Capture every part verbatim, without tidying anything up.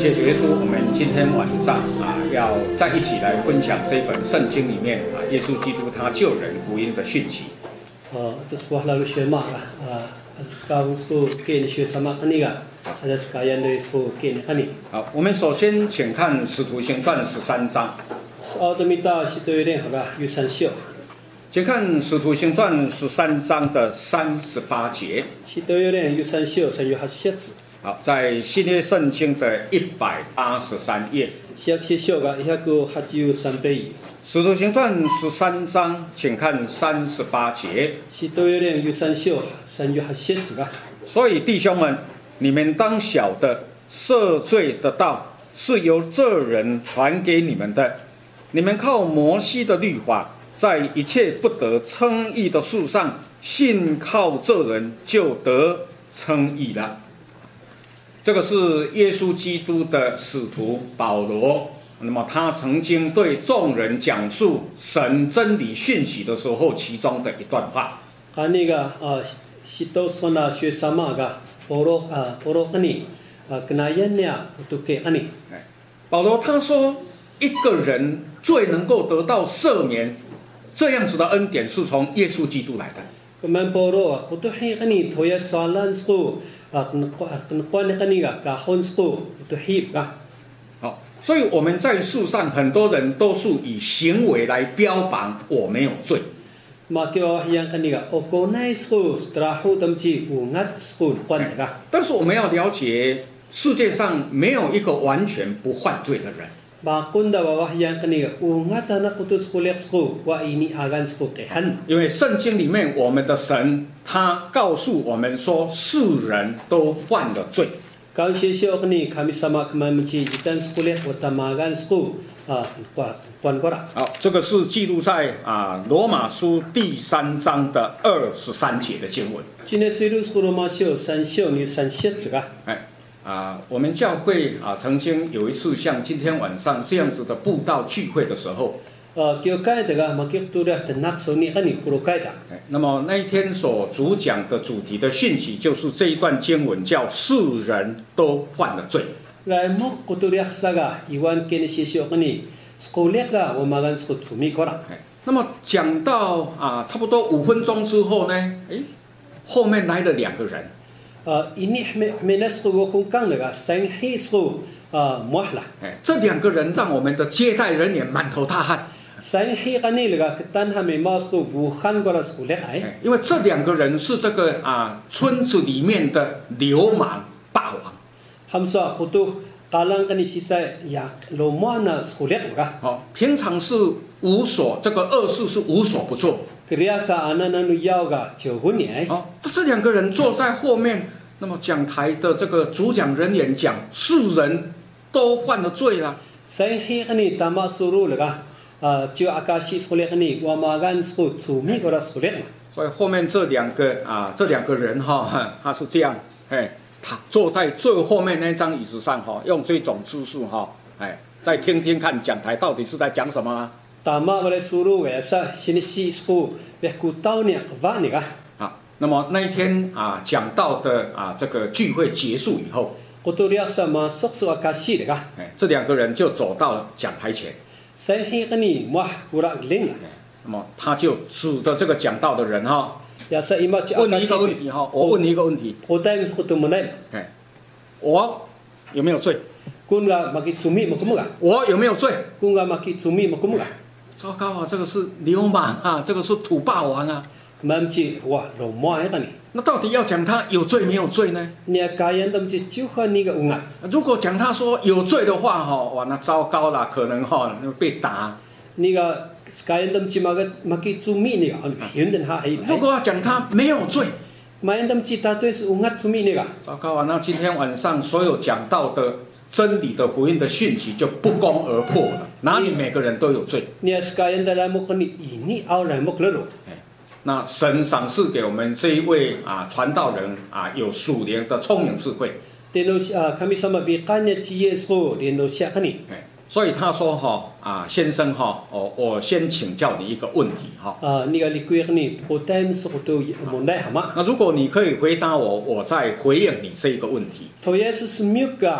谢主耶稣，我们今天晚上啊，要再一起来分享这本圣经里面啊，耶稣基督他救人福音的讯息。 哦，这是我老学嘛啊，刚说给你学什么那个，还是刚人的说给你看你。 好，我们首先请看《使徒行传》十三章。 奥德米达是对联好吧？有三秀。 请看《使徒行传》十三章的三十八节。 是对联有三秀，才有哈写字。 好，在新约圣经的一百八十三页。 写写秀个，一下个还只有三百页。 使徒行传十三章，请看三十八节。 是对联有三秀，才有哈写字个。 所以弟兄们，你们当晓得，赦罪的道是由这人传给你们的。你们靠摩西的律法，在一切不得称义的事上，信靠这人就得称义了。这个是耶稣基督的使徒保罗，那么他曾经对众人讲述神真理讯息的时候，其中的一段话。 啊，那个啊，是都说那学什么个？保罗啊，保罗安尼啊，跟那人呢，都给安尼。 保罗他说，一个人最能够得到赦免，这样子的恩典是从耶稣基督来的。 Kemudian Paulo aku tu hei kani thoya salan sku kan kan kan kani ga kahon sku tu hip ga。 好，所以我们在世上很多人都是以行为来标榜我没有罪。 Makio yang kani ga okonai sku strahu tamci ungat sku kan ga。 但是我们要了解，世界上没有一个完全不犯罪的人。 Bakunda bawah yang kani ga ungat anak putus kuliak sku wa ini agan sku kehan。 因为圣经里面我们的神他告诉我们说，世人都犯了罪。 Kau sisyo kani kami sama kemamci jitan skuliak utamagan sku啊关关过了。 好，这个是记录在啊罗马书第三章的二十三节的经文。 今天虽然是罗马书三秀你三写这个。 哎。啊，我们教会啊，曾经有一次像今天晚上这样子的布道聚会的时候， 呃，叫盖的个，嘛叫多的等那时候你按你不如盖的。 那么那一天所主讲的主题的讯息，就是这一段经文叫“世人都犯了罪”。 来，莫古多的啥个，一万给你写写个你，school个我们跟 school 出米过了。 那么讲到啊，差不多五分钟之后呢，哎，后面来了两个人。 呃，ini menes tu gua kungkang lega, sang he tu uh muah lah。 哎，这两个人让我们的接待人员满头大汗。 sang he kan ni lega ketan ha memas tu bukan gua tu lek ai。 因为这两个人是这个啊村子里面的流氓霸王。 Hamsa kutu kalang kan isi saya ya lomana tu lek lega。 哦，平常是无所这个恶事是无所不做。 Kriya ka anan anu yau ga jauhun ni ai。 哦，这这两个人坐在后面。那么讲台的这个主讲人员讲，世人都犯了罪了。 Saya ni tamak suruh lega，啊，就阿卡西出来ni，我马干出出米过来出来嘛。 所以后面这两个啊，这两个人哈、哦，他是这样，哎，他坐在最后面那张椅子上哈、哦，用这种姿势哈、哦，哎，再听听看讲台到底是在讲什么啊 ？Tamak boleh suruh wesa sini si suruh beku tahu ni apa ni ka？ 那么那一天啊，讲到的啊，这个聚会结束以后，哎，这两个人就走到讲台前。那么他就指着这个讲道的人哈，问你一个问题哈，我问你一个问题，哎，我有没有罪？我有没有罪？糟糕啊，这个是流氓啊，这个是土霸王啊。那到底要讲他有罪没有罪呢？如果讲他说有罪的话，哈，哇，那糟糕了，可能哈被打。如果要讲他没有罪，糟糕啊，那今天晚上所有讲到的真理的福音的讯息就不攻而破了，哪里每个人都有罪？那神赏赐给我们这一位啊传道人啊有属灵的聪明智慧。所以他说哈啊先生哈哦我先请教你一个问题哈。啊，那如果你可以回答我，我再回应你这一个问题。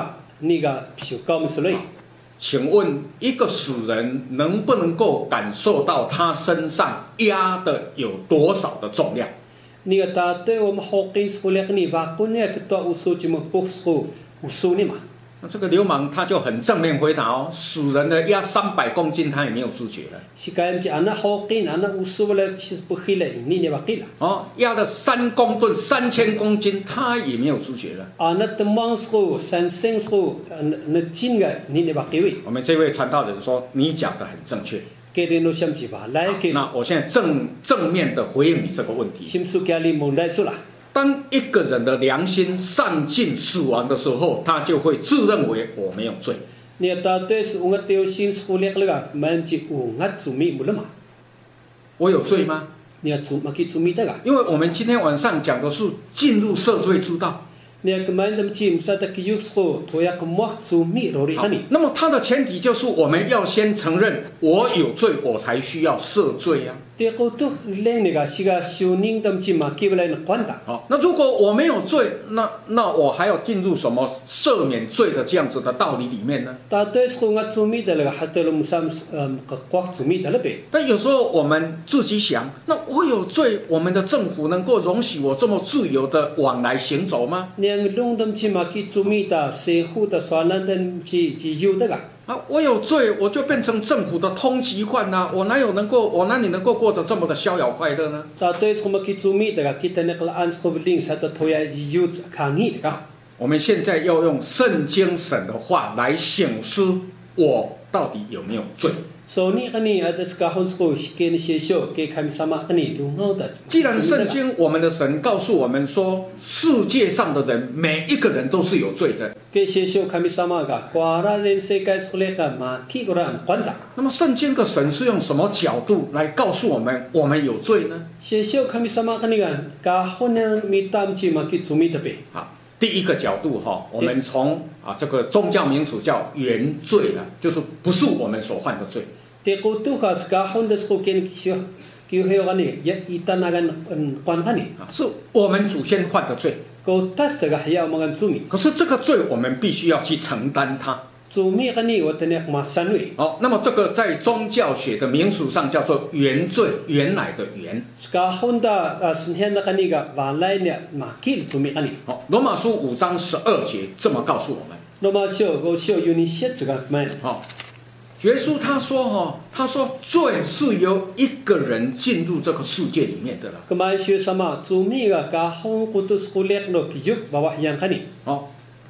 你个受高么所累。 请问一个死人能不能够感受到他身上压的有多少的重量？ 你个大对我们好给所累你吧，过年个多无数就么不数无数你嘛。 那这个流氓他就很正面回答哦，死人的压三百公斤，他也没有知觉了。 是干就安那好给安那无数了是不黑了，你你吧给了。 哦，压了三公吨、三千公斤，他也没有知觉了。 啊，那的忙数、三生数，那那金个你你吧给位。 我们这位传道人说，你讲的很正确。 给的路相几吧，来给。 那我现在正正面的回应你这个问题。 心数家里蒙来数了。 当一个人的良心丧尽死亡的时候，他就会自认为我没有罪。 你大对是我丢心数列了个，蛮就我我做米不了嘛？ 我有罪吗？ 你要做嘛？去做米的个？ 因为我们今天晚上讲的是进入赦罪之道。 你要干嘛？那么去啥的？去有说，托呀个么做米罗里哈你？ 那么它的前提就是我们要先承认我有罪，我才需要赦罪啊。 第二都来那个是个修宁的去嘛，给不来那管的。 好，那如果我没有罪，那那我还要进入什么赦免罪的这样子的道理里面呢？ 大对是我做米的那个，还得了么啥嗯个国做米的了呗？ 但有时候我们自己想，那我有罪，我们的政府能够容许我这么自由的往来行走吗？ 连弄的去嘛，去做米的，社会的算了的去去有的个。 啊，我有罪，我就变成政府的通缉犯呐、啊！我哪有能够，我哪里能够过着这么的逍遥快乐呢？ 大对我们去做米的个，kita那个按说不定啥的头呀有抗议的个。 我们现在要用圣经神的话来省思，我到底有没有罪？ 所以呢，你啊，这是个很说是给你写修，给看什么？你弄好的。 既然圣经我们的神告诉我们说，世界上的人每一个人都是有罪的。 给写修看什么个？华人世界所来个马屁个人管的。 那么圣经的神是用什么角度来告诉我们我们有罪呢？ 写修看什么个那个？个很人米当起嘛去做米的呗。 好。第一个角度哈，我们从啊这个宗教名词叫原罪啊，就是不是我们所犯的罪。 第二度哈是个很的是给你修，给还有个呢，也一旦那个嗯管他呢， 是我们祖先犯的罪。 个但是这个还要我们做米。 可是这个罪我们必须要去承担它。 做米个呢，我等下马三位。 好，那么这个在宗教学的名词上叫做原罪，原来的原。 是个很的呃，是现在个那个原来呢马给做米个呢。 好，罗马书五章十二节这么告诉我们。 罗马书我书有你写这个没？ 好，耶稣他说哈，他说罪是由一个人进入这个世界里面的了。 咁么说什么？做米个个很古都是古列罗基督把我样看呢？ 好。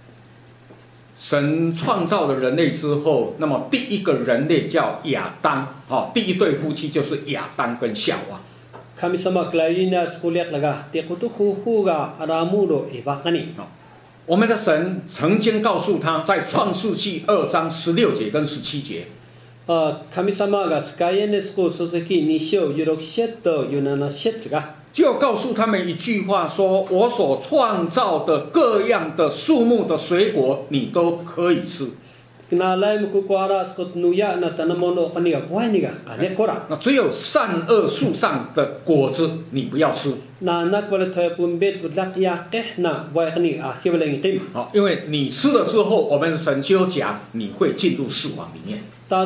神创造了人类之后，那么第一个人类叫亚当，哦，第一对夫妻就是亚当跟夏娃。 Kami sama kelainnya sekuliah laga, dia kutu huhu ga aramudo ibakani。 我们的神曾经告诉他，在创世纪二章十六节跟十七节。 呃，kami sama ga sekalian seku soseki nisyo yurok seto yunana set ga。 就告诉他们一句话说：我所创造的各样的树木的水果，你都可以吃。 那只有善恶树上的果子你不要吃。好，因为你吃了之后，我们神就讲你会进入死亡里面。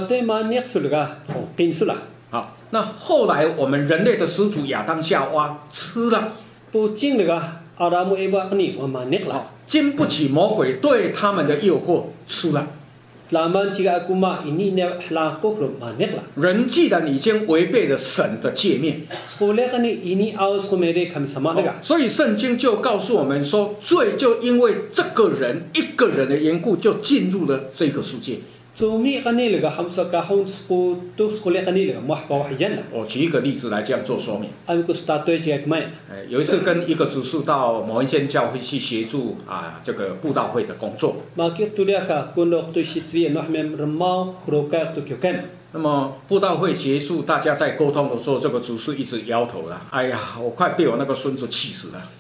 好，那后来我们人类的始祖亚当夏娃吃了， 不经那个阿拉姆埃巴尼我们捏了， 经不起魔鬼对他们的诱惑，吃了。人既然已经违背了神的诫命，所以圣经就告诉我们说，罪就因为这个人一个人的缘故，就进入了这个世界。我举一个例子来这样做说明。有一次跟一个执事到某一间教会去协助啊这个布道会的工作。那么布道会结束，大家在沟通的时候，这个执事一直摇头了。哎呀，我快被我那个孙子气死了。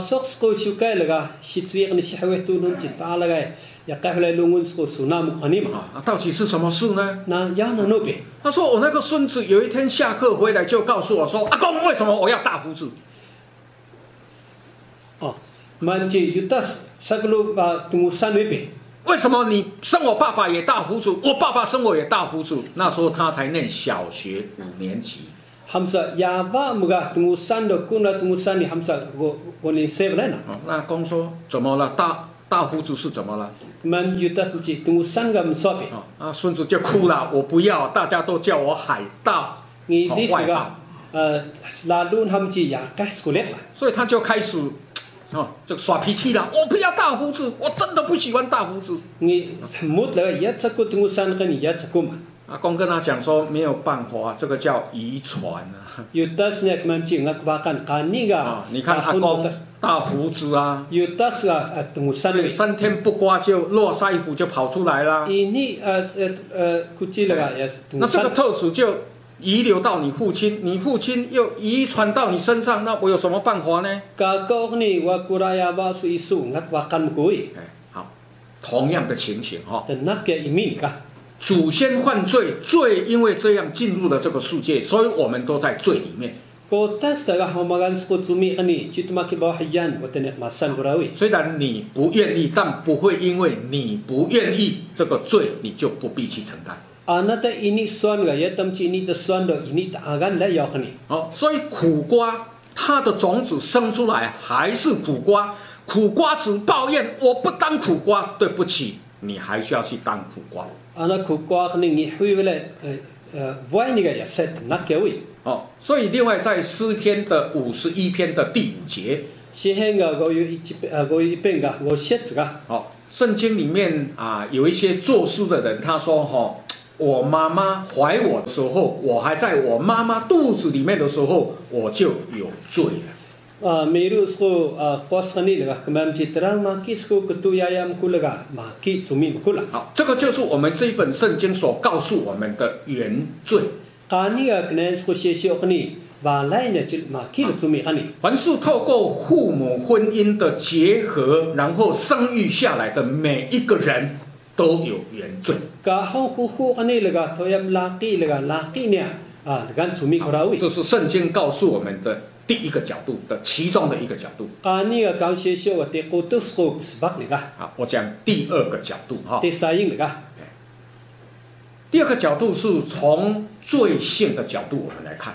啊，到底是什么事呢？他说我那个孙子有一天下课回来就告诉我说：“阿公，为什么我要大胡子？” 哦，manci yutas saglu ba tungusan wepe。 为什么你生我爸爸也大胡子，我爸爸生我也大胡子？那时候他才念小学五年级。 Hamsa yaba muga tungusan do kuna tungusan ni hamsa go go ni save la na. 那公说怎么了？大大胡子是怎么了？ Man yutas uci tungusan ga msope. 啊，孙子就哭了，我不要，大家都叫我海盗。 Ni di suga 呃 lalu hamci ya kas kulet la. 所以他就开始。 哦，这个耍脾气了，我不要大胡子，我真的不喜欢大胡子。 你木了也这个tungu san跟你也这个嘛。 阿公跟他讲说没有办法，这个叫遗传啊。 Yutas nek manci ngak bakan kani ga。 你看阿公大胡子啊。 Yutas ga tungu san。 三天不刮就络腮胡就跑出来了。 Ini 呃呃呃 kucil ga ya。 那这个特质就。 遗留到你父亲，你父亲又遗传到你身上，那我有什么办法呢？好，同样的情形哈。祖先犯罪，罪因为这样进入了这个世界，所以我们都在罪里面。虽然你不愿意，但不会因为你不愿意这个罪，你就不必去承担。 Anata ini suan ga ya tamci ini的suan do ini的agan来要你。 哦，所以苦瓜它的种子生出来还是苦瓜，苦瓜子抱怨我不当苦瓜，对不起，你还需要去当苦瓜。 Ana苦瓜可能你会为了呃呃歪你个也是那个位。 哦，所以另外在诗篇的五十一篇的第五节， 诗篇个我有一呃我一篇个我写这个。 哦，圣经里面啊有一些作诗的人，他说哈。哦 我妈妈怀我的时候，我还在我妈妈肚子里面的时候，我就有罪了。啊， 比如说啊，过生日那个，我们去当马基斯库图亚亚姆库那个马基祖米库了。 好，这个就是我们这一本圣经所告诉我们的原罪。 看你啊，可能是写写看你，把来呢就马基的祖米看你。 凡是透过父母婚姻的结合，然后生育下来的每一个人。 都有原罪。这是圣经告诉我们的第一个角度的其中的一个角度。好，我讲第二个角度哈。第二个角度是从罪性的角度我们来看。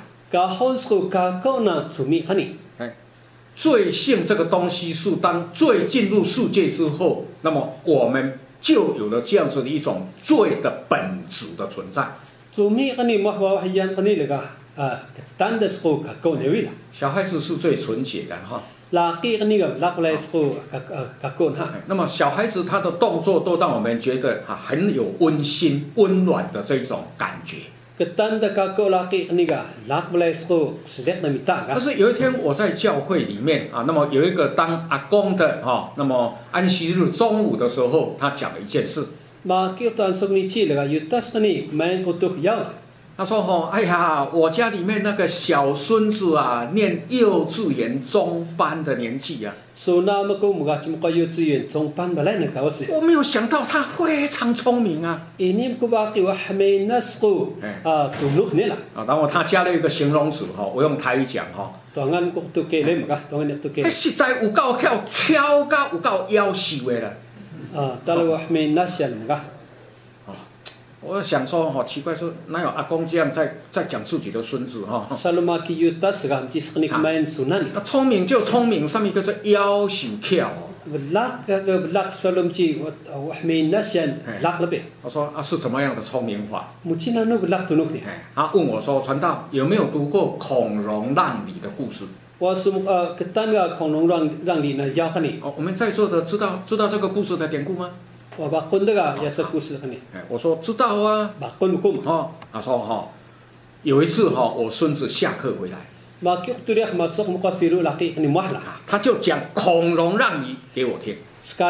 罪性这个东西是当罪进入世界之后，那么我们。 就有了这样子的一种罪的本质的存在。小孩子是最纯洁的哈。那么小孩子他的动作都让我们觉得啊很有温馨、温暖的这种感觉。 但是有一天我在教会里面啊，那么有一个当阿公的哈、哦，那么安息日中午的时候，他讲了一件事。他说：“哦，哎呀，我家里面那个小孙子啊，念幼稚园中班的年纪啊。我没有想到他非常聪明啊。啊，然后他加了一个形容词哈，我用台语讲哈。他实在有够巧，巧到有够夭寿的啦。啊，到了我没那些了噶。” 我想说，哈，奇怪，说哪有阿公这样在在讲自己的孙子哈？他聪明就聪明，上面就是夭寿巧。我说啊，是怎么样的聪明法？他问我说，传道有没有读过孔融让梨的故事？我是呃，单个孔融让让梨呢，要和你。哦，我们在座的知道知道这个故事的典故吗？ 我把昆那个也是故事和你。我说知道啊。把昆不昆嘛？哦，他说哈、哦，有一次哈、哦，我孙子下课回来，他就讲孔融让梨给我听。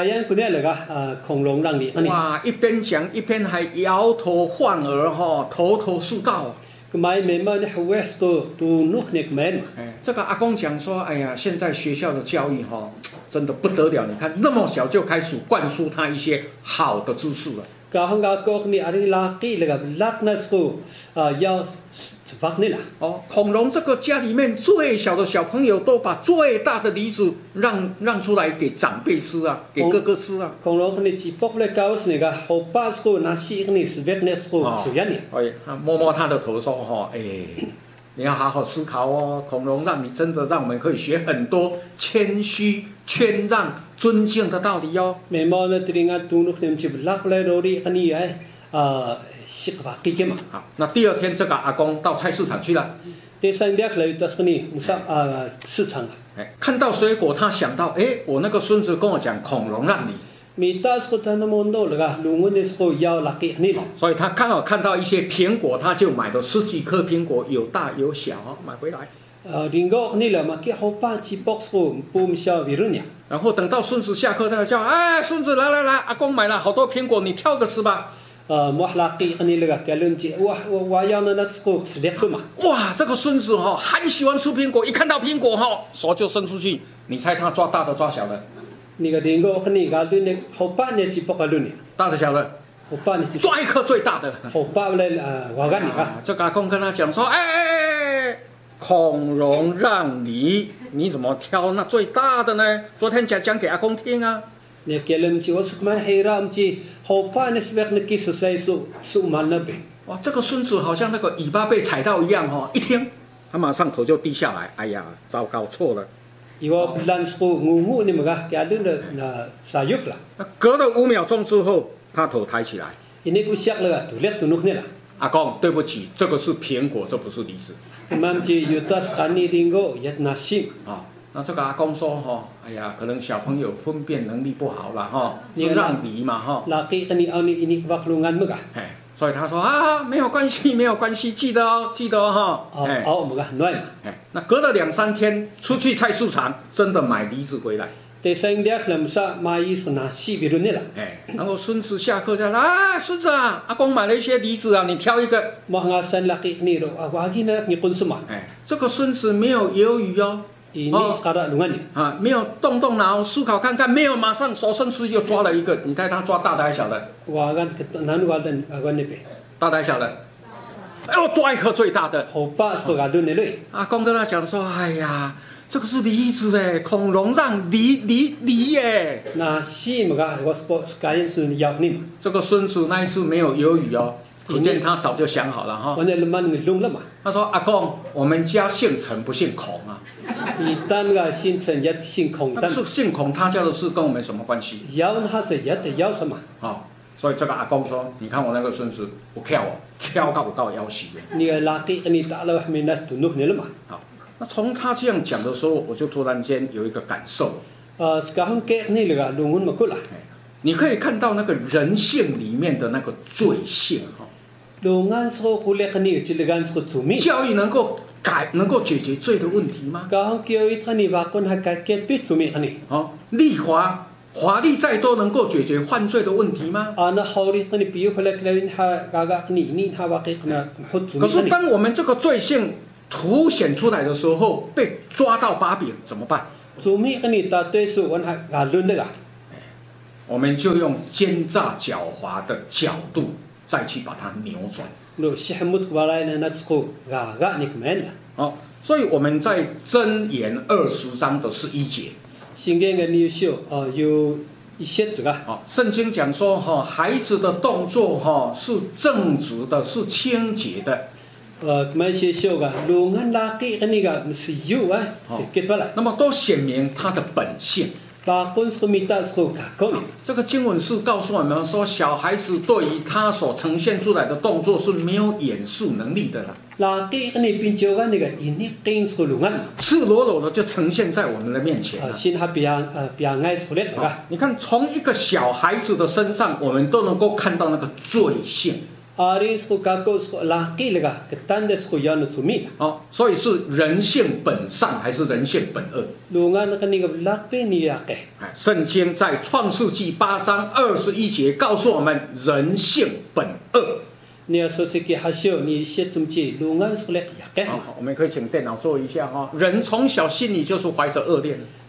哇，一边讲一边还摇头晃额哈，头头是道。 哎，这个阿公讲说，哎呀，现在学校的教育哈、哦，真的不得了。你看那么小就开始灌输他一些好的知识了。 Kahang ako ni ari laki lega lak na sko ah要vakni啦。 哦，孔融这个家里面最小的小朋友都把最大的梨子让让出来给长辈吃啊，给哥哥吃啊。 孔融你只不了高是那个后八sko那西你是别那 sko 是样的。 哎，摸摸他的头说哈，哎。你要好好思考哦，孔融让你真的让我们可以学很多谦虚、谦让、尊敬的道理哦。 memang na teringat tunuk nem ciblak le rori ani ai ah sikwa kikema。 好，那第二天这个阿公到菜市场去了。 第三天来到这里musa啊市场啊。 哎，看到水果，他想到，哎，我那个孙子跟我讲，孔融让你。 mitas ko tanah mondo lega lungun es ko yau laki ni lah。 所以他刚好看到一些苹果，他就买了十几颗苹果，有大有小，买回来。 呃，ringo ni lah maki hopa cipok ko pum xiao birunya。 然后等到孙子下课，他就叫，哎，孙子来来来，阿公买了好多苹果，你挑个吃吧。 呃，muah laki ni lega kalun ci wah wah yang na nak ko sedek suma。 哇，这个孙子哈、哦、很喜欢吃苹果，一看到苹果哈、哦，手就伸出去。你猜他抓大的抓小的？ 你个ringo ni kalun ni hopa ni cipok kalun ni。 大的小的？ hopa ni 抓一颗最大的。 hopa le uh wagan ni ka。 这个阿公跟他讲说，哎哎哎哎，孔融让你，你怎么挑那最大的呢？昨天讲讲给阿公听啊。 你kalun ci wasuk ma hiram ci hopa ni sebek ni ki susai su su mana be。 哇，这个孙子好像那个尾巴被踩到一样哦，一听，他马上头就低下来，哎呀，糟糕，错了。 Iwa bulan suku ngungu ni mga kaya na na sayuk lah。 隔了五秒钟之后，他头抬起来。 Ini ku siak lah tuliat tunuk ni lah。 阿公，对不起，这个是苹果，这不是梨子。 Imam ci yutas kani ringo yat nasim。 啊，那这个阿公说哈、哦，哎呀，可能小朋友分辨能力不好了哈，是让梨嘛哈。 Laki kani au ni ini waklungan mga。 哎，所以他说啊，没有关系，没有关系，记得哦，记得哦哈。 哎，au mga noi嘛。 哎，那隔了两三天，出去菜市场，真的买梨子回来。 Te sayang dia kelam sa mai su nasi biru ni lah。 哎，然后孙子下课就来，啊，孙子啊，阿公买了一些梨子啊，你挑一个。 Mah ngasan laki ni ro awagi na ngipun semua。 哎，这个孙子没有犹豫哦。 Ini sekarang lungan ni。 啊，没有动动脑思考看看，没有马上手伸出去就抓了一个。你猜他抓大的还是小的？ Wagan nanu wagan agan ni pe。 大的还是小的？哎呦，抓一颗最大的。 Hopa su galun ni le。 阿公跟他讲说，哎呀。 这个是梨子哎，孔融让梨梨梨耶。 那西mga was po kain su yak ni。 这个孙子那一次没有犹豫哦，可见他早就想好了哈。 我那leman ngelung了嘛。 他说：“阿公，我们家姓陈不姓孔啊。” 一旦个姓陈也姓孔， 但是姓孔他家的事跟我们什么关系？ 要他是也得要什么？ 哦，所以这个阿公说：“你看我那个孙子不跳哦，跳到不到腰膝的。” 你个垃圾你打了没那tunuk你了嘛？ 好。 那从他这样讲的时候，我就突然间有一个感受。 呃，sekarang ke ni lega lungun makul lah。 你可以看到那个人性里面的那个罪性哈。 lungan so kuliah ni cilegan so cumi。 教育能够改，能够解决罪的问题吗？ Kahang教育他你把kon hakai ke pi cumi ni。 哦，立法法律再多能够解决犯罪的问题吗？ 啊，那好的，你比如后来kelawin ha gagak ni ni ha wakik na hut cumi。 可是当我们这个罪性 凸显出来的时候，被抓到把柄怎么办？ cumi ni ta tu su wan ha galun lega。 我们就用奸诈狡猾的角度再去把它扭转。 Lo sihmut walai na natsko gagak ni kemen lah。 哦，所以我们在箴言二十章的十一节， Sehingga ni usio uh you iset juga。 哦，圣经讲说哈、哦，孩子的动作哈、哦、是正直的，是清洁的。 呃，买些小个，lungan laki ni个是有啊，是结不来。 那么都显明他的本性。 Bakun su minta su kakau ni。 这个经文是告诉我们说，小孩子对于他所呈现出来的动作是没有掩饰能力的啦。 Laki ni pinjauan ni个ini king su lungan。 赤裸裸的就呈现在我们的面前。 呃，先哈biang呃biang ai su let 个。 你看，从一个小孩子的身上，我们都能够看到那个罪性。 Ari su kakau su laki le 个，ketan de su yang su mi。 哦，所以是人性本善还是人性本恶？ Lungan ni个 laki ni ya ke。 哎，圣经在创世纪八章二十一节告诉我们，人性本恶。 Ni su sikit hasio ni iset cumci lungan su let ya ke。 好，我们可以请电脑做一下哈、哦。人从小心里就是怀着恶念。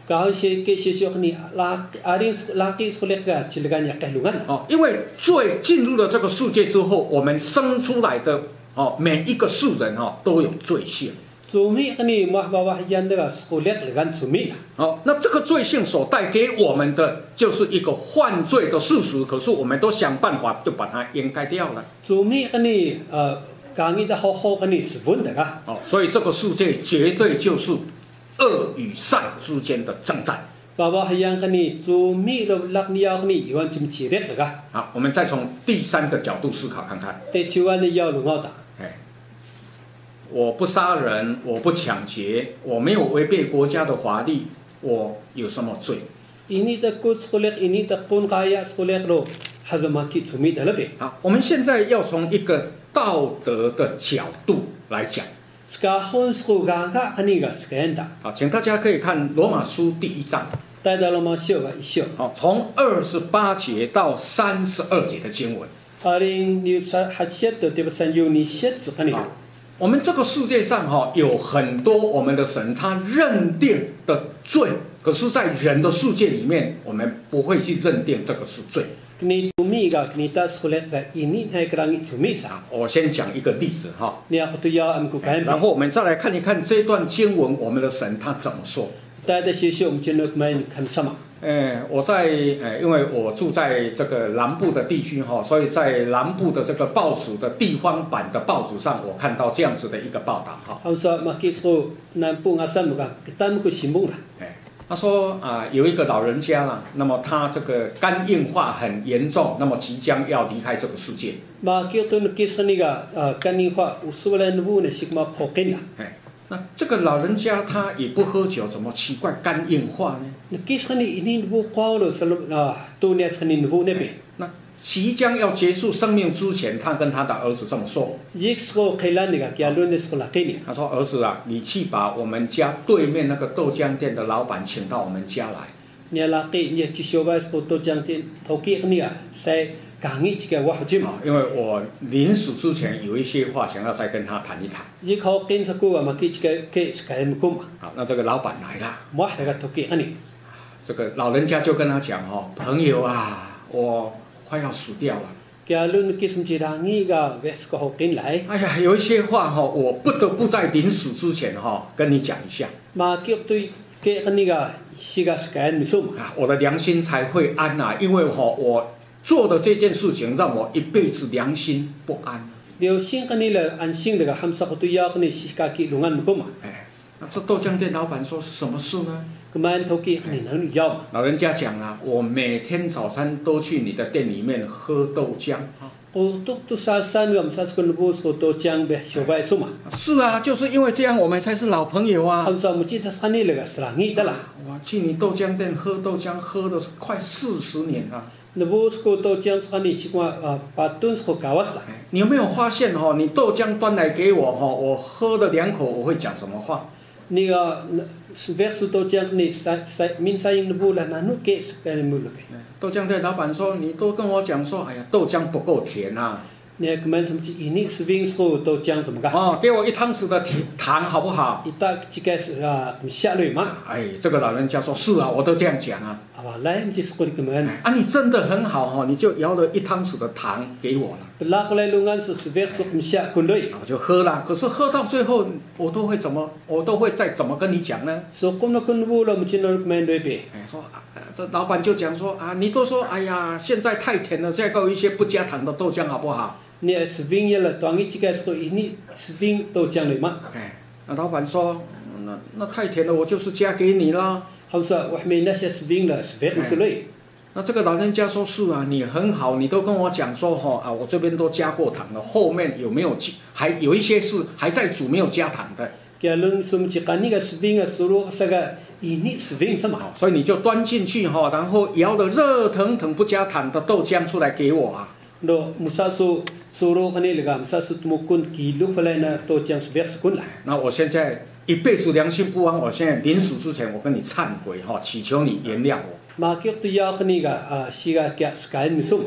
搞些给些些你拉阿林拉给出来个，去那个也改路案了。 哦，因为罪进入了这个世界之后，我们生出来的哦每一个世人哦都有罪性。 做咩个你莫把话讲那个出来那个做咩啦？ 哦，那这个罪性所带给我们的就是一个犯罪的事实，可是我们都想办法就把它掩盖掉了。 做咩个你呃，讲你的好好个你是稳的个。 哦，所以这个世界绝对就是恶与善之间的征战。 把话讲个你做咩了拉你要个你一万怎起来那个？ 好，我们再从第三个角度思考看看。 对，就按你要路好打。 哎，我不杀人，我不抢劫，我没有违背国家的法律，我有什么罪？ ini tak kut sekolah ini tak pun kaya sekolah lo hazamaki sumi dah lebih. 好，我们现在要从一个道德的角度来讲。 Sekarang sekolah ka ani ga sekian dah. 好，请大家可以看罗马书第一章。 Tak dalam masuk ga isu. 好，从二十八节到三十二节的经文。 Aring ni hasiat tu tiba sanju ni siat sekali. 我们这个世界上哈有很多我们的神他认定的罪，可是，在人的世界里面，我们不会去认定这个是罪。 Ni sumi ga ni tak sekolah ga ini hai kerangi sumi sa. 我先讲一个例子哈， Ni aku tu ya amku kain. 然后我们再来看一看这段经文，我们的神他怎么说。 Tak ada sesuatu macam nak main kan sama. 呃，我在呃，因为我住在这个南部的地区哈，所以在南部的这个报纸的地方版的报纸上，我看到这样子的一个报道哈。 Hausa maki sekolah nampu ngasam ga kita muku simbung lah. 哎，他说啊、呃，有一个老人家啦，那么他这个肝硬化很严重，那么即将要离开这个世界。 Maki tu nak kisah ni ga kani kwa usulan bu ni sikma pokin lah. 哎，那这个老人家他也不喝酒，怎么奇怪肝硬化呢？ Kisah ni ini bu kau lo selalu ah tu ni seni bu ni be. 那即将要结束生命之前，他跟他的儿子这么说。 Jik sekolah kailan ni ga kia lu ni sekolah kini. 他说：“儿子啊，你去把我们家对面那个豆浆店的老板请到我们家来。 Ni laki ni ci coba sekolah tu jang tin toki ni ga saya kangi jika wah jim. 啊，因为我临死之前有一些话想要再跟他谈一谈。 Jik kau kin sekolah maki jika ke sekalian kum. 好，那这个老板来了， Wah dekat toki ni. 这个老人家就跟他讲哦，朋友啊，我快要死掉了。 Kia lu ni kisah cirangi ga wes kau kin lai. 哎呀，有一些话哈、哦，我不得不在临死之前哈、哦、跟你讲一下 Maki tu ke ni ga siga sekalian misum. 啊，我的良心才会安呐、因为哈、哦、我做的这件事情让我一辈子良心不安。 Dia sing kan ni la ansing dekat hamsa tu ya ni sika ki lungan kum. 哎，那这豆浆店老板说是什么事呢？ Kemain toki ni nang ya. 老人家讲啊，我每天早餐都去你的店里面喝豆浆啊。 Untuk tu sasan ga masa sekolah bu sekolah jang be coba suma. 是啊，就是因为这样，我们才是老朋友啊。 Hamsa mesti tasani lega serangi dah lah. 我去你豆浆店喝豆浆，喝了快四十年了。 Nebu sekolah tu jang serangi sikma patun sekolah kawas lah. 你有没有发现哦？你豆浆端来给我哈、哦，我喝了两口，我会讲什么话？ Ni ga sebab tu tu jang ni sa min saying nebu lah nanu ke sekalian mulu ke. 豆浆店老板说，你都跟我讲说，哎呀，豆浆不够甜啊。 Ni kemain semci ini sebing sekolah tu jang semga. 哦，给我一汤匙的甜糖好不好？ Ita jika mesti lui ma. 哎，这个老人家说，是啊，我都这样讲啊。 Awal lai mesti sekolah kemain. 啊，你真的很好哈、哦，你就舀了一汤匙的糖给我了。 Belak lai lungan su sebab su mesti kun lui. 我就喝了，可是喝到最后，我都会怎么，我都会再怎么跟你讲呢？ So kum na kun bu lo mesti nak kemain lui be. 哎，说啊，这老板就讲说啊，你都说，哎呀，现在太甜了，再给我一些不加糖的豆浆好不好？ Ni sebing ya lah tuangi jika sekolah ini sebing tu jang lui ma. 哎，那老板说，那那太甜了，我就是加给你啦。 Hamsa wah mina sia sebing lah sebab mesti lui. 那这个老人家说是啊，你很好，你都跟我讲说哈啊，我这边都加过糖了，后面有没有还有一些是还在煮没有加糖的。 Kia lun su mesti kani ga sebing suruh saga ini sebing sama. 所以你就端进去哈，然后舀了热腾腾不加糖的豆浆出来给我啊。 Do musa su suruh kani lega musa su mukun kilo pelai na tu jang sebab sekun lah. 那我现在一辈子良心不安，我现在临死之前，我跟你忏悔哈，祈求你原谅我。 Makik tu ya kani ga siga kia sekalian misum. 哎，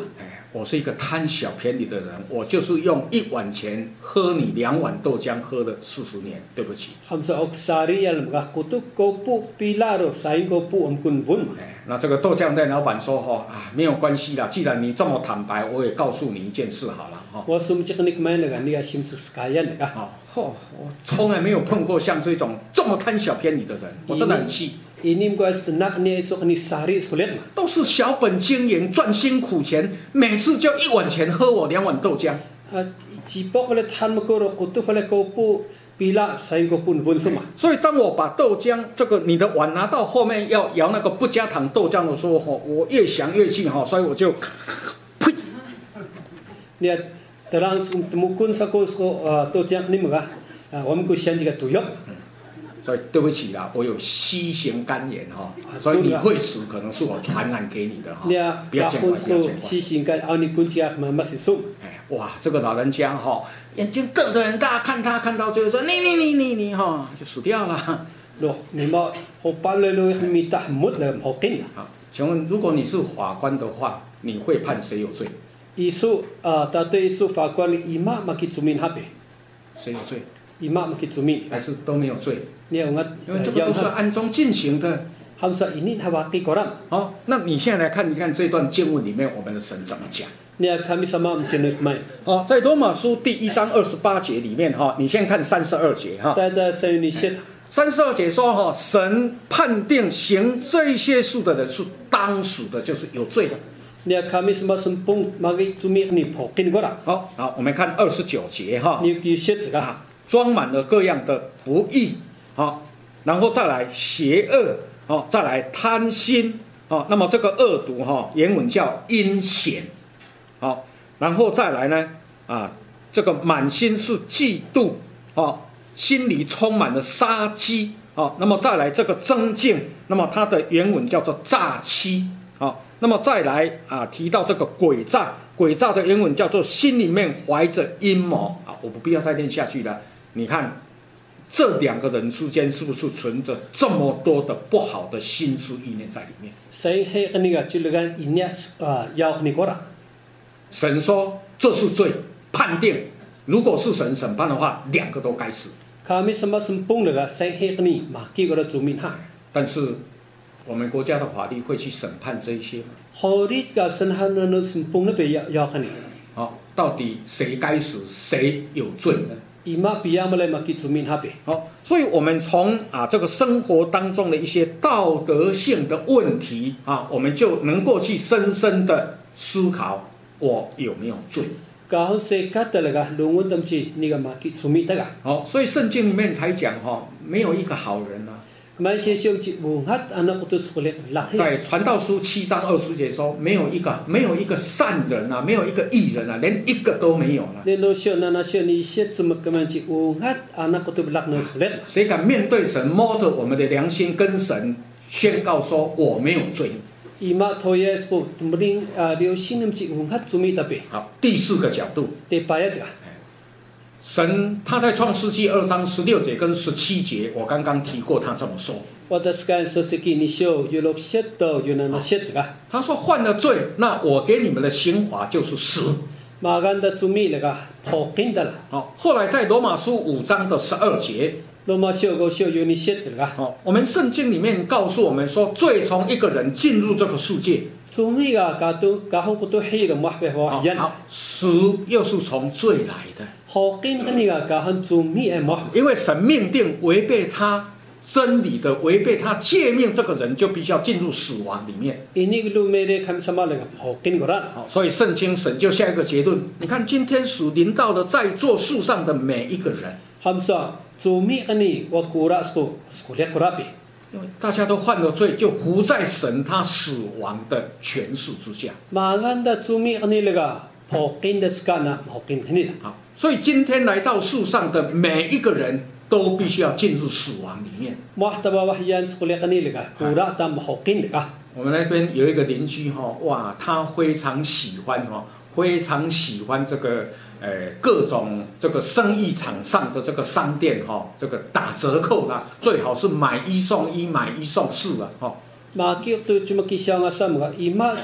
我是一个贪小便宜的人，我就是用一碗钱喝你两碗豆浆，喝了四十年，对不起。 Hamsa ok sari yal mga kutuk ko po pilaro saing ko po am kun bun. 哎，那这个豆浆店老板说哈啊，没有关系啦，既然你这么坦白，我也告诉你一件事好了哈。 Wasum chiknik man naga niya simsus kaya naga. 哦，嚯，我从来没有碰过像这种这么贪小便宜的人，我真的很气。 Inim ko as nak niya isok ni sari sulit ma. 都是小本经营，赚辛苦钱，每次就一碗钱喝我两碗豆浆。 At jipok wala tan mo ko ro kutuk wala ko po pila saing ko pun bun suma. 所以当我把豆浆这个你的碗拿到后面要摇那个不加糖豆浆的时候，哈，我越想越气哈，所以我就，呸！ Niya terang sum temukun sa ko so to jang ni mga. Wam ko siyan jiga tuyok. 所以对不起啦，我有西型肝炎哈，所以你会死可能是我传染给你的哈。 Niya 不要见怪， kapon 不要 so 见怪。 sising kan aw ni kun jiak ma masisum. 哎，哇，这个老人家哈，眼睛瞪得很大，看他看到最后说你你你你你哈，就死掉了。 Lo ni mo ho pa le lo mi ta mut le ho kin. 好，请问如果你是法官的话，你会判谁有罪？ Isu ta te isu fa kwan ima makitsumin hape. 谁有罪？ Ima makitsumin. 还是都没有罪？ Niya ungat 因为这个都是暗中进行的。 hamsa ini hawaki koram. 好，那你现在来看，你看这段经文里面，我们的神怎么讲？ Niya kami sama mchenuk mai. 哦，在罗马书第一章二十八节里面哈，你先看三十二节哈。 Ta da sa ni set. 三十二节说哈，神判定行这些事的人是当属的，就是有罪的。 Niya kami sama sempung magi tsumi ni phokin koram. 好，好，我们看二十九节哈， Ni ki set ga. 啊，装满了各样的不义，好，然后再来邪恶，哦，再来贪心，哦，那么这个恶毒哈，原文叫阴险，好，然后再来呢，啊，这个满心是嫉妒，哦，心里充满了杀机，哦，那么再来这个争竞，那么它的原文叫做诈欺，哦，那么再来啊，提到这个诡诈，诡诈的原文叫做心里面怀着阴谋啊，我不必要再念下去了。你看，这两个人之间是不是存着这么多的不好的心思意念在里面？ Sai he ani ga chulugan inya yaw ni koram. 神说这是罪，判定如果是神审判的话，两个都该死。 Kami sama sempung le ga sai he ani maki koram tsumin ha. 但是我们国家的法律会去审判这一些吗？ Horit ga sanhan no sempung le be yaw kani. 好，到底谁该死，谁有罪呢？ Ima piyang malay maki tsumin ha be. 好，所以我们从啊这个生活当中的一些道德性的问题啊，我们就能够去深深的思考，我有没有罪？ Kahon se kat talaga lungun tamchi ni ga maki tsumi taga. 好，所以圣经里面才讲哈、哦，没有一个好人啊。 Kman siya siyong chi bungat anak utus kulit lakhi. 在传道书七章二十节说，没有一个没有一个善人啊，没有一个义人啊，连一个都没有了。 Nelo siya na na siya ni siya tsumak kaman chi bungat anak utub lak no kulit. 谁敢面对神，摸着我们的良心，跟神宣告说我没有罪？ Ima toyes ko tumring liu sinam chi bungat tsumi tabe. 好，第四个角度， Te payat ga. 神他在创世纪二章十六节跟十七节，我刚刚提过，他这么说。 Watas kan so siki ni siyo yulok siya to yunana siya ga. 他说犯了罪，那我给你们的刑罚就是死。 Maganda tsumi le ga phokin dala. 好，后来在罗马书五章的十二节， Loma siyo go siyo yuni siya ga. 哦，我们圣经里面告诉我们说，罪从一个人进入这个世界， Tsumi ga katu kahong kutu hiro mahbe 好 ho yan. 好，死又是从罪来的， Phokin ani ga kahon tsumi e mah. 因为神命定违背他真理的、违背他诫命这个人，就必须要进入死亡里面。 Ini lu mere kam sama le ga phokin goran. 好，所以圣经神就下一个结论，你看今天属临到了在座树上的每一个人， Hamsa tsumi ani wa kura sko skuliat kurapi. 因为大家都犯了罪，就服在神他死亡的权势之下。 Maganda tsumi ani le ga phokin des kana phokin ani la. 好，所以今天来到树上的每一个人都必须要进入死亡里面。 Mahtaba wahyan skuliat ani le ga kura tam phokin le ga. 我们那边有一个邻居哈、哦，哇，他非常喜欢哈、哦，非常喜欢这个呃各种这个生意场上的这个商店哈、哦，这个打折扣啦，最好是买一送一，买一送四啊哈。 Maki tu cuma kisah ngasam ga ima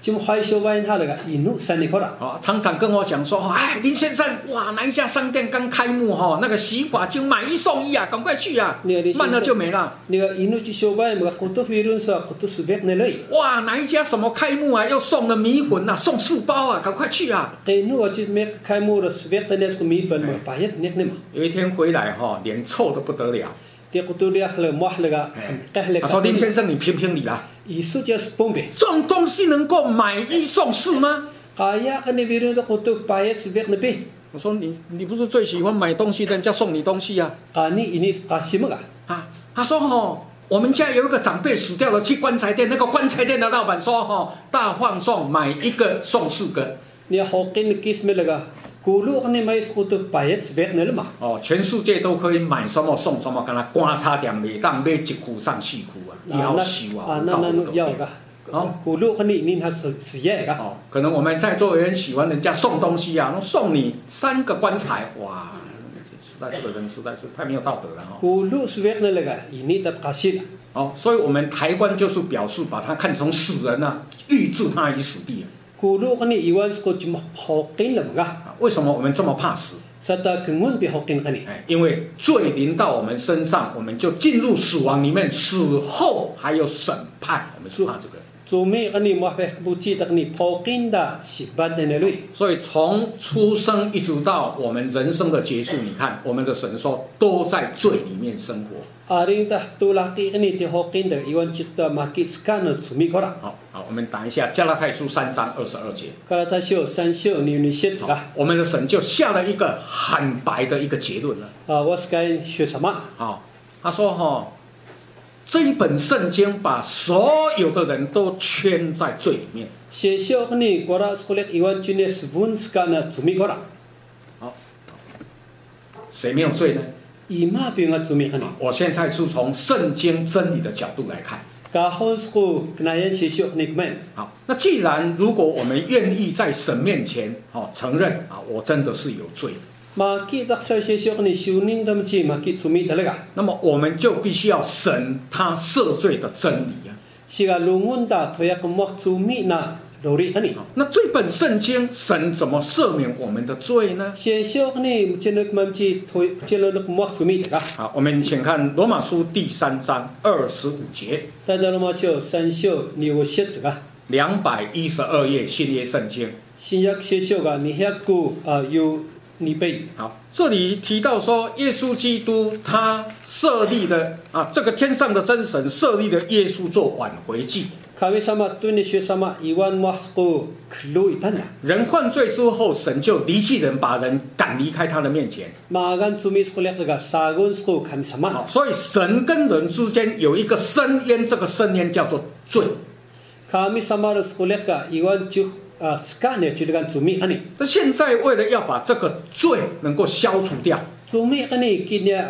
좀 화이쇼바인 하다가 이누 산니코라. 哦，常常跟我讲说，哎，林先生，哇，哪一家商店刚开幕哈、哦，那个洗发精买一送一啊，赶快去啊，慢了就没了。 내가 이누지 쇼바인 뭐가 고토 피룬사 고토 수백 내려이. 哇，哪一家什么开幕啊，又送了米粉啊，送四包啊，赶快去啊。 이누 어찌 몇开幕了 수백 내서 미펀 뭐 바이트 넥네마. 有一天回来哈、哦，脸臭的不得了。 dia kutuliah le mohlaga kahle. 他说林先生，你评评理啦， isu jas pombe. 这种东西能够买一送四吗？ Kaya kan ni virun da kutu payat subek nepe. 我说你你不是最喜欢买东西，人家送你东西啊？ Kani ini kasimaga. 啊，他说哦，我们家有一个长辈死掉了，去棺材店，那个棺材店的老板说哦，大放送，买一个送四个。 Ni hokin kis melaga. Kulu kan ni mais kutu payat subek nelma. 哦，全世界都可以买什么送什么，跟他刮擦点每当买一股上四股啊，要修啊， 那那要个。 哦，Kulu kan ni ni has siya ga. 哦，可能我们在座有人喜欢人家送东西啊，送你三个棺材，哇，实在这个人实在是太没有道德了哈、哦。 Kulu subek nelaga ini tak kasih. 哦，所以我们抬棺就是表示把他看成死人啊，预置他于死地啊。 Kulu kan ni iwan ko cuma hokin lah ga. 为什么我们这么怕死？ Sata kengun bi hokin kan ni. 哎，因为罪临到我们身上，我们就进入死亡里面，死后还有审判，我们是怕这个。 Sumi kan ni mah peh buci tak ni hokin da sibat dan lui. 所以从出生一直到我们人生的结束，你看我们的神说都在罪里面生活。 Aring dah tu laki kan ni ti hokin da iwan cipta maki skan sumi kora. 好，好，我们打一下加拉太书三章二十二节。 Kalau ta sio san sio ni ni set 好 ga. 我们的神就下了一个很白的一个结论了。 Ah was kai sio sama. 好，他说哈、哦，这一本圣经把所有的人都圈在罪里面。 Sio sio kan ni kora sekolek iwan cine sebun skan sumi kora. 好，谁没有罪呢？ Ima pingat sumi kan ni. 我现在是从圣经真理的角度来看。 Kahon sko kenayan sio sio ni kmen. 好，那既然如果我们愿意在神面前哦承认啊，我真的是有罪， Maki tak sio sio sio kan ni siuning dam ci maki sumi talaga. 那么我们就必须要审他赦罪的真理啊。 Siga lungun da thoyak mok sumi na dori kan ni. 那这本圣经神怎么赦免我们的罪呢？ Sio sio kan ni cenuk mam ci thoy cenuk mok sumi talaga. 好，我们请看罗马书第三章二十五节， Ta dalam sio san sio ni wo set talaga. 两百一十二页新约圣经。 Sinyak sio sio ga ni hyak ku yu ni pei. 好，这里提到说，耶稣基督他设立的啊，这个天上的真神设立的耶稣做挽回祭。 Kami sama tu ni sio sama iwan masku klu itanda. 人犯罪之后，神就离弃人，把人赶离开他的面前。 Magan sumi sekolek talaga sagun sko kami sama. 好，所以神跟人之间有一个深渊，这个深渊叫做罪。 Kami sama sekolek ga iwan cuk skan ya culikan sumi kan ni. 那现在为了要把这个罪能够消除掉， Sumi kan ni kinya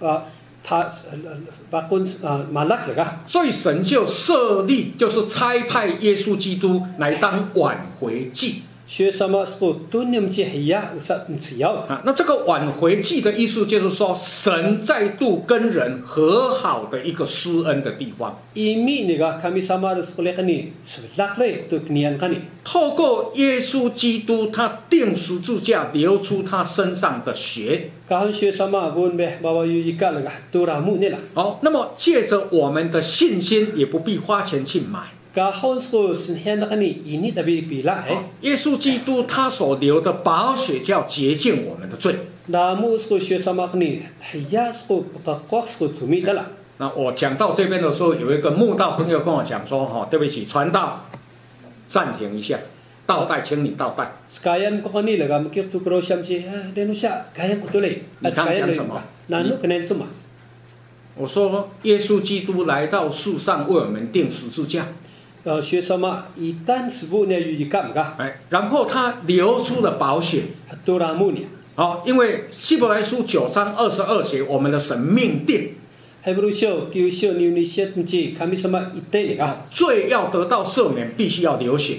ta bakun malak talaga. 所以神就设立，就是差派耶稣基督来当挽回祭。 Sio sama sko tu ni mci hiya usat mciao. 啊，那这个挽回祭的意思就是说，神再度跟人和好的一个施恩的地方。 Imi ni ga kami sama sekolek kan ni sebelak le tu kenian kan ni. 透过耶稣基督，他钉十字架，流出他身上的血。 Kahon sio sama bun beh bawa yu ika laga tu ramu ni lah. 好，那么借着我们的信心，也不必花钱去买。 Kahon sko senhian kan ni ini tapi bila eh. 耶稣基督他所流的宝血，叫洁净我们的罪。 Namu sko sio sama kan ni hiya sko pakak sko sumi dala. 那我讲到这边的时候，有一个慕道朋友跟我讲说：“哈，对不起，传道暂停一下，倒带，请你倒带。” Sekalian ko kanila ga makip tu pro siam ci denusia kaya ko tulay. At sekalian le ba? Nanu kenen suma. 我说，耶稣基督来到世上为我们钉十字架， Uh, sio sama itan sebunya yu ikam ga 哎，然后他流出了宝血。 tu ramu ni. 好，因为希伯来书九章二十二节，我们的神命定， Hebrew sio kiu sio ni ni set mci kami sama ite ni ga. 罪要得到赦免，必须要流血。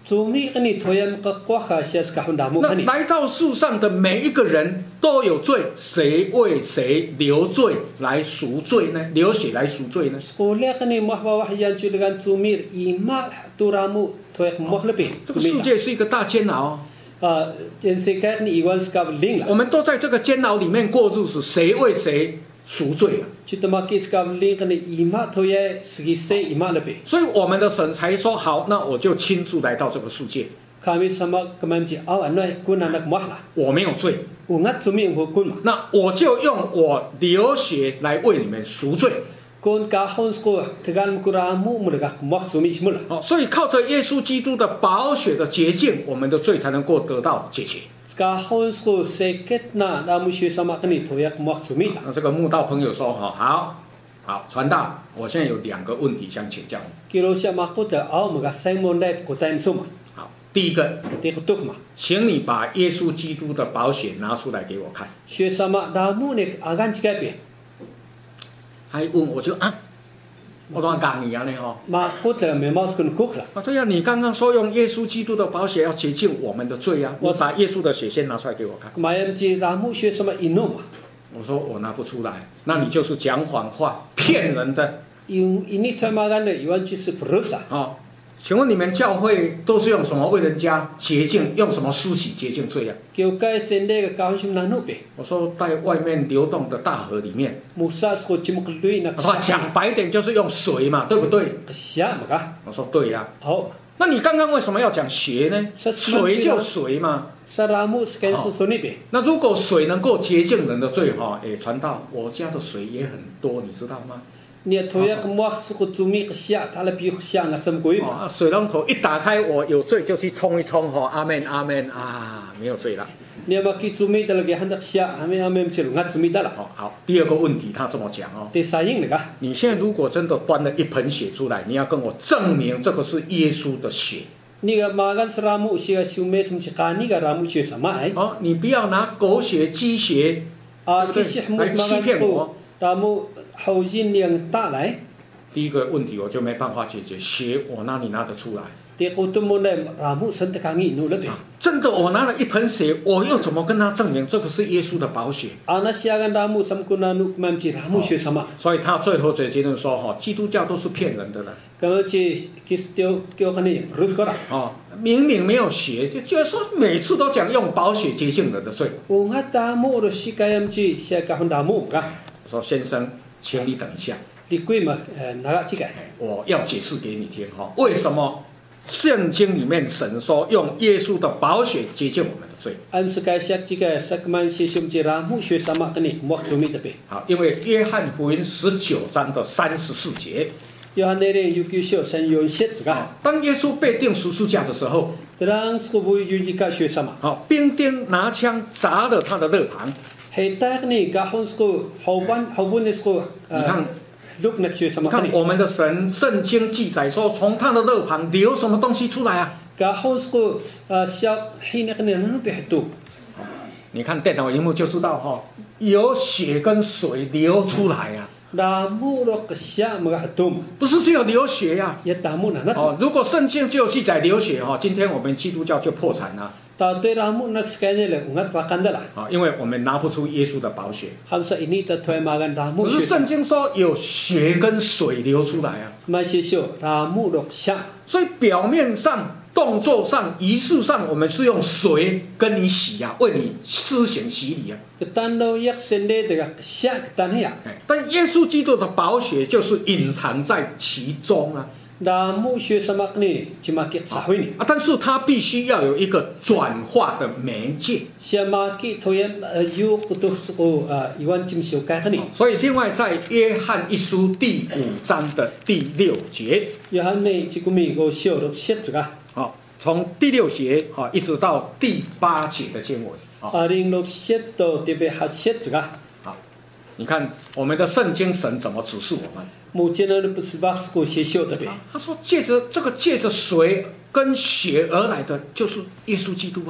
Zumi ani toyam ka kwa ka sias ka honda mu 那 ani. 来到世上的每一个人都有罪，谁为谁流罪来赎罪呢？流血来赎罪呢？ Sekolah kani mah bawah yang culikan zumi ima turamu toyak mah lebih. 这个世界是一个大监牢， Ah, yang sekat ni iwan sekab ling 我 lah. 们都在这个监牢里面过日子，谁为谁赎罪啊？ Cita maki sekab ling kani ima toya segi se ima lebih. 所以我们的神才说好，那我就亲自来到这个世界， Kami sama kemamji aw anai kun anak mah lah. 我没有罪， Ungat zumi yang hukum mah. 那我就用我流血来为你们赎罪。 Kun kahon sko tegal mukuramu mulagak mah zumi semula. 好，所以靠着耶稣基督的宝血的洁净，我们的罪才能够得到解决。 Kahon sko seket na damu syu sama kani toyak mah zumi lah. 那这个慕道朋友说：“哈，好，好，传道，我现在有两个问题想请教你。 Kilo siya mako ta aw mga saimon dai ko time suma. 好，第一个， Ti kutuk mah. 请你把耶稣基督的宝血拿出来给我看。 Syu sama damu ni agan cikapi. 还问我就啊，我都讲你啊呢哈。 Mako ta memas kun kuk lah. 啊，对呀、你刚刚说用耶稣基督的宝血要洁净我们的罪呀、你我把耶稣的血先拿出来给我看。 Mayam ji damu syu sama inu mah. 我说我拿不出来，那你就是讲谎话、骗人的。 Yung ini sama gan ni iwan ji se perus lah. 哦，请问你们教会都是用什么为人家洁净？用什么施洗洁净罪呀、 Kyo kai sende ka kahon sim nanu pe. 我说在外面流动的大河里面， Musa sko chimuk lui na 啊，讲白点就是用水嘛，对不对？ sia maka. 我说对呀、 Aw. 那你刚刚为什么要讲血呢？ 是是水就水嘛。 Saramu sekan su suni pe. 那如果水能够洁净人的罪，哈，哎，传道，我家的水也很多，你知道吗？ Nia toyak muak suku zumi ka sia tala pi sia na sam koi 哦 ma. 啊，水龙头一打开，我有罪就去冲一冲，哈，阿门阿门啊，没有罪了。 Nia maki zumi tala ge handak sia ame ame mchelu ngat zumi tala. 哦，好，第二个问题他这么讲哦， Te saying lega. 你现在如果真的端了一盆血出来，你要跟我证明这个是耶稣的血。 Ni ga magan seramu sia siume sim chikani ga ramu sia sama ai. 哦，你不要拿狗血、鸡血， A 对不对？ kisih 来 mut 欺 magan 骗 su 我。 ramu haujin yang ta lai. 第一个问题我就没办法解决，血我哪里拿得出来？ Te kutum mo dai ramu san tekangi nu lebe. 真的，我拿了一盆血，我又怎么跟他证明这个是耶稣的宝血？ Ana sia gan ramu sam kunanu mam chi ramu sia sama. 所以他最后这结论说：哈，基督教都是骗人的了。 Kama chi kis teo kyo kani rus kora. 哦，明明没有血，就就说每次都讲用宝血洁净人的罪。 Ungat tamu ro si kayam chi sia ka hondamu ka. 我说先生，请你等一下， Di kui ma naga chi ka. 我要解释给你听哈，为什么圣经里面神说用耶稣的宝血洁净我们的罪？ An sekai sia chi ka sakman si sum chi ramu sia sama kani muak zumi tepe. 好，因为约翰福音十九章的三十四节， Yohane ring yukyu sio san yon set ka. 当耶稣被钉十字架的时候， Terang skubu yunji ka sia sama. 好，兵丁拿枪砸了他的肋旁。 Hei tak ni kahon sku hauban haubun sku. 你看， Look na sia 你 sama 看 kani. 我们的神，圣经记载说，从他的肋旁流什么东西出来啊？ Kahon sku sia hina kani nanu pe hatu. 你看电脑荧幕就知道哈，有血跟水流出来呀、 Ramu ro ka sia mga hatum. 不是只有流血呀、 Ya tamu na na. 哦，如果圣经就有记载流血哈，今天我们基督教就破产了 Ta te ramu nak skanya le ungat pa kandala. 啊，因为我们拿不出耶稣的宝血。 Hamsa ini ta toy magan 可 ramu 是 sia. 圣经说有血跟水流出来啊， Ma sia sio ramu ro sia. 所以表面上、动作上、仪式上，我们是用水跟你洗呀、为你施行洗礼啊。 Ketan lo yak sende de sia ketan ya. 哎，但耶稣基督的宝血就是隐藏在其中啊。 Ramu sia sama kani cimakit sahui ni. 啊，但是它必须要有一个转化的媒介。 Sia maki toyam yu kutus ko iwan cim sio ka kani. 所以，另外在约翰一书第五章的第六节， Yohane cikumi go sio ro set ka. 好，从第六节啊一直到第八节的经文，好， Aring lo set to tebe ha set ka. 好，你看我们的圣经神怎么指示我们？ Mujena lo pesbas ko sia sio tebe. 他说，借着这个借着水跟血而来的，就是耶稣基督啊。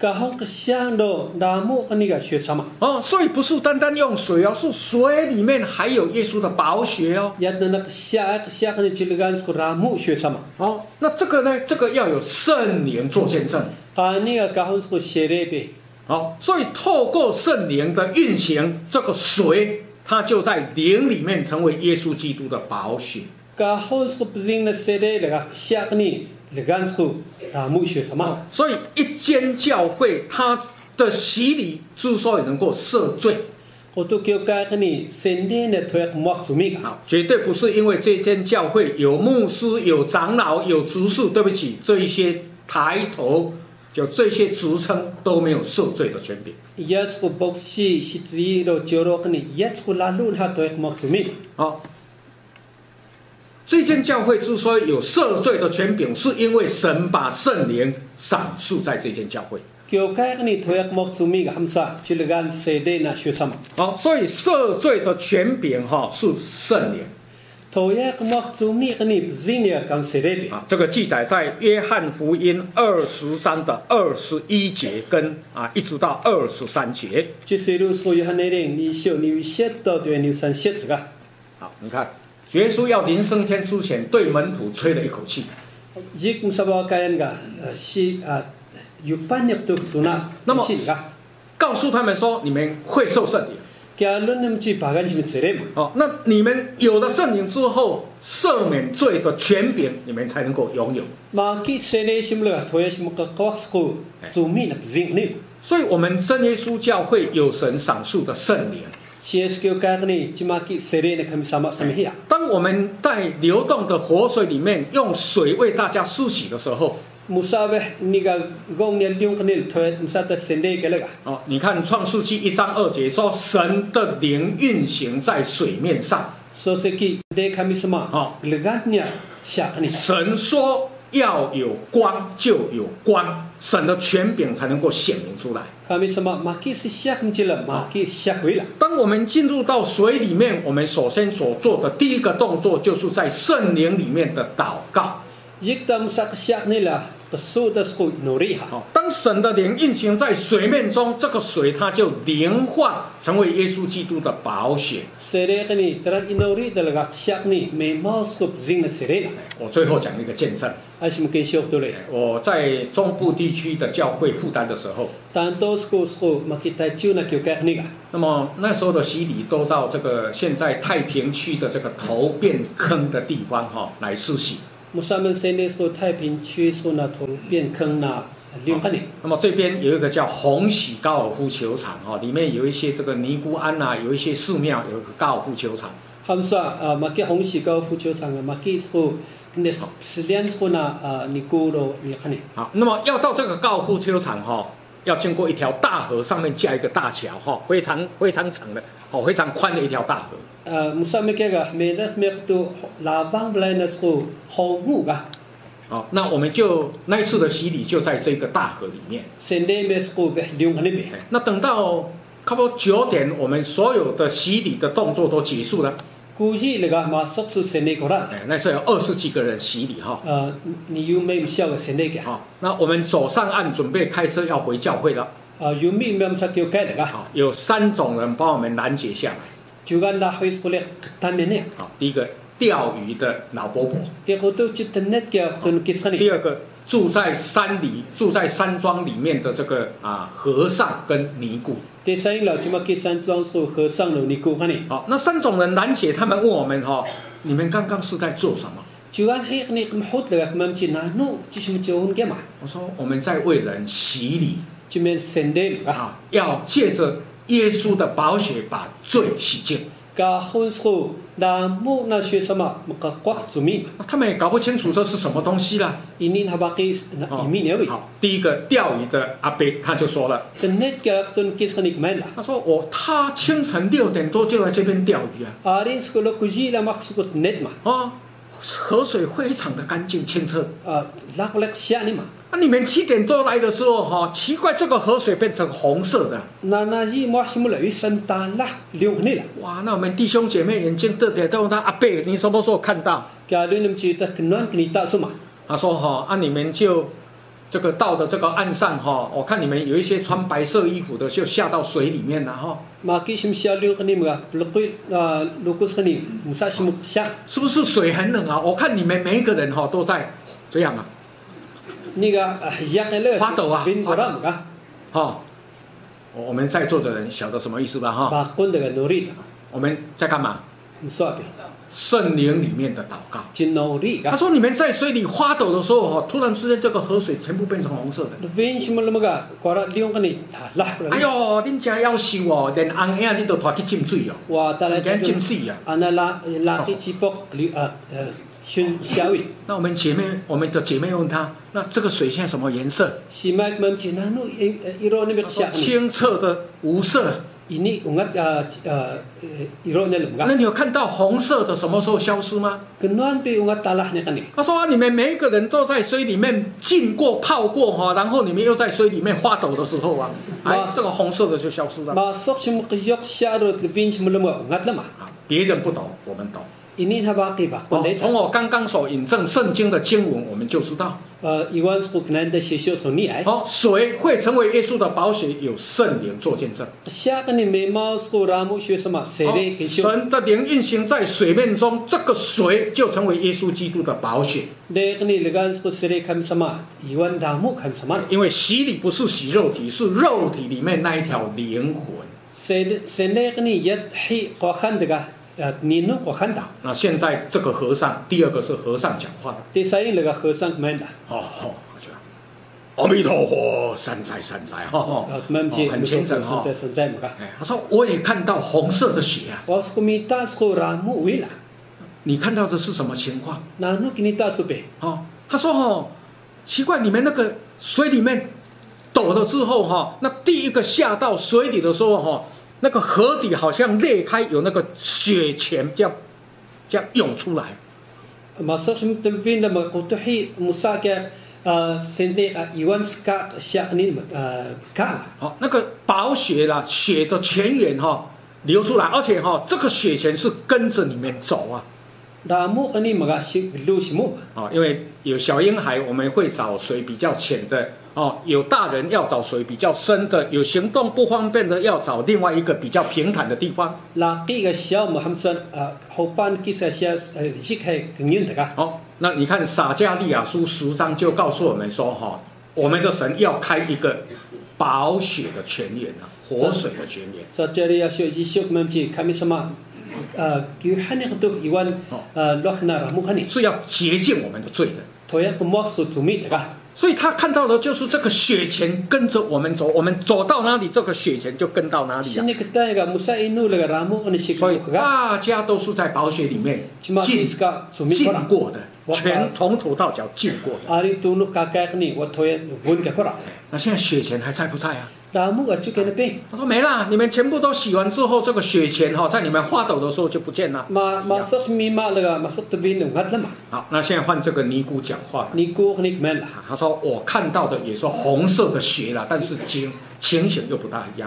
kahong kesyang do damu kan niga shue sama 哦，所以不是单单用水哦，是水里面还有耶稣的宝血哦。 yat na kesya kesya kan cilegan sko ramu shue sama 哦，那这个呢？这个要有圣灵做见证。 ka niga kahong sko sherebe 好，所以透过圣灵的运行，这个水它就在灵里面成为耶稣基督的宝血。 kahong sko pzing na sere lega kesya kan ni legan sko ramu shue sama 所以一间教会它的洗礼之所以能够赦罪， kotu kyo ka kan ni sende na thoyak mok sumi ka 啊，绝对不是因为这间教会有牧师、有长老、有执事，对不起，这一些抬头就这些职称都没有赦罪的权柄。 yat sko boksi shitri do joro kan ni yat sko lalu ha thoyak mok sumi 好，这间教会之所以有赦罪的权柄，是因为神把圣灵赏赐在这间教会。 kyo ka kan ni thoyak mok sumi ka hamsa cilegan sede na shue sama 好，所以赦罪的权柄哈是圣灵 thoyak mok sumi kan ni pzing ya kan sede 啊，这个记载在约翰福音二十章的二十一节跟啊一直到二十三节。 ci seru sko yohane reng ni sho ni wishet do de ni san shet ga 好，你看，耶稣要临升天之前，对门徒吹了一口气。 yik musaba kayan ga si yupan yap tu suna 那么 sin ga 告诉他们说，你们会受圣灵。 kya lun nem ci bagan ci sere ma 哦，那你们有了圣灵之后，赦免罪的权柄，你们才能够拥有。 ma ki sene sim la thoya sim ka ko sko sumi na pzing ni 所以，我们真耶稣教会有神赏赐的圣灵。 si es kyo ka ni ci ma ki sere na kami sama sama hiya 当我们在流动的活水里面用水为大家施洗的时候， musabe ni ga gong ni lyung kan ni thoya musata sende ke la ga 哦，你看创世纪一章二节说，神的灵运行在水面上。 so se ki de kami sama Oh. legan nya sha kan ni 神说要有光，就有光，神的权柄才能够显明出来。 kami sama ma ki si sha kan ci la ma ki sha hui la 当我们进入到水里面，我们首先所做的第一个动作，就是在圣灵里面的祷告。 yik tam sak sha ni la tasu das ko nori ha 哦，当神的灵运行在水面中，这个水它就灵化，成为耶稣基督的宝血。 sere kan ni tara inori da la sha ni me mas ko pzing na sere la 我最后讲一个见证， ashim ke shok to le 我在中部地区的教会负担的时候， tan to sko sko ma ki ta chu na kyo ka ni ga 那么那时候的洗礼都到这个现在太平区的这个头变坑的地方哈、来施洗。 musamen sende sko thai pin chu so na thong pian khang na liu kan ni 那么这边有一个叫红喜高尔夫球场哈、里面有一些这个尼姑庵呐、有一些寺庙，有一个高尔夫球场。 hamsa ma ki hong si ka fu chu sang ma ki sko ne silian sko na ni ku ro ni kan ni 好，那么要到这个高尔夫球场哈、要经过一条大河，上面架一个大桥哈、非常非常长的，哦，非常宽的一条大河。 musamen ke ga me das me tu la bang blai na sko hong mu ga 哦，那我们就那一次的洗礼就在这个大河里面。 sende me sko be liu kan ni be 那等到差不多九点，我们所有的洗礼的动作都结束了。 ku ji le ga ma sok su sende ko ra 哎，那时候有二十几个人洗礼哈。 你 yu me xiao ga sende ke 好，那我们走上岸，准备开车要回教会了。 yu mi me sa kyo ka le ga 好，有三种人把我们拦截下来。 chu ga na hoi sko le tan ne ne 好，第一个钓鱼的老伯伯， te ko tu chit net ke tun kis kan 第 ni 二个住在山里、住在山庄里面的这个啊和尚跟尼姑。 te sai la chuma ki san zong so he sang lo ni ku kan ni 好，那三种人拦截他们，问我们哈、你们刚刚是在做什么？ chu ga he ni kum hot le ga mam chi na no chi shim chi un ke ma 我说我们在为人洗礼 chi men sende ga 啊，要借着耶稣的宝血把罪洗净。 ka hun sko da mu na shwe sama ma ka kwak zu mi 那他们也搞不清楚这是什么东西啦。 inin ha ba ki na 哦 imi ne wi 好，第一个钓鱼的阿伯他就说了， te net ke tun kis kan ni man la 他说我他清晨六点多就来这边钓鱼啊， arin sko lo ku ji la mak sko net ma 哦，河水非常的干净清澈。 lak lak sia ni ma 那、你们七点多来的时候哈、奇怪这个河水变成红色的， na na ji mo shim la wi san ta la liu kan ni la 哇，那我们弟兄姐妹眼睛瞪得都那阿伯，你什么时候看到？ ka lu nim chi ta knon kni ta suma 他说哈、啊你们就这个到的这个岸上哈，我看你们有一些穿白色衣服的就下到水里面了哈。是不是水很冷啊？我看你们每一个人哈都在这样啊。发抖啊！哈，我们在座的人晓得什么意思吧？哈，我们在干嘛？圣灵里面的祷告。他说：“你们在水里发抖的时候，哈，突然之间这个河水全部变成红色的。哎呦，恁家要死哦，连红影你都拖去浸水哦，给浸死啊！那我们姐妹，我们的姐妹问他，那这个水现在什么颜色？清澈的无色。” 那你有看到红色的什么时候消失吗？他说、啊、你们每一个人都在水里面浸过、泡过哈，然后你们又在水里面发抖的时候啊，哎，这个红色的就消失了。别人不懂，我们懂。 哦，从我刚刚所引证圣经的经文，我们就知道，哦，水会成为耶稣的宝血，有圣灵做见证。哦、神的灵运行在水面中，这个水就成为耶稣基督的宝血。因为洗礼不是洗肉体，是肉体里面那一条灵魂。 那现在这个和尚，第二个是和尚讲话。哦，阿弥陀佛，善哉善哉哈，哦，很虔诚哈。他说我也看到红色的血啊。你看到的是什么情况？哦，他说哦，奇怪，你们那个水里面抖了之后哈，那第一个下到水里的时候哈。 那个河底好像裂开，有那个血泉这样这样涌出来。好，那个宝血啦，血的泉源哈流出来，而且哈这个血泉是跟着你们走啊。 哦，因为有小婴孩，我们会找水比较浅的哦；有大人要找水比较深的；有行动不方便的，要找另外一个比较平坦的地方。哦，那你看撒迦利亚书十章就告诉我们说，哈、哦，我们的神要开一个宝血的泉源啊，活水的泉源。撒迦利亚书一书门记看没什么。 呃，是要洁净我们的罪的。所以他看到的就是这个血泉跟着我们走，我们走到哪里，这个血泉就跟到哪里、啊。所以大家都是在宝血里面浸浸过的，全从头到脚浸过的。那现在血泉还在不在啊？ 他说没了，你们全部都洗完之后，这个血泉哈，在你们发抖的时候就不见了。好，那现在换这个尼姑讲话。他说我看到的也是红色的血了，但是情情形又不大一样。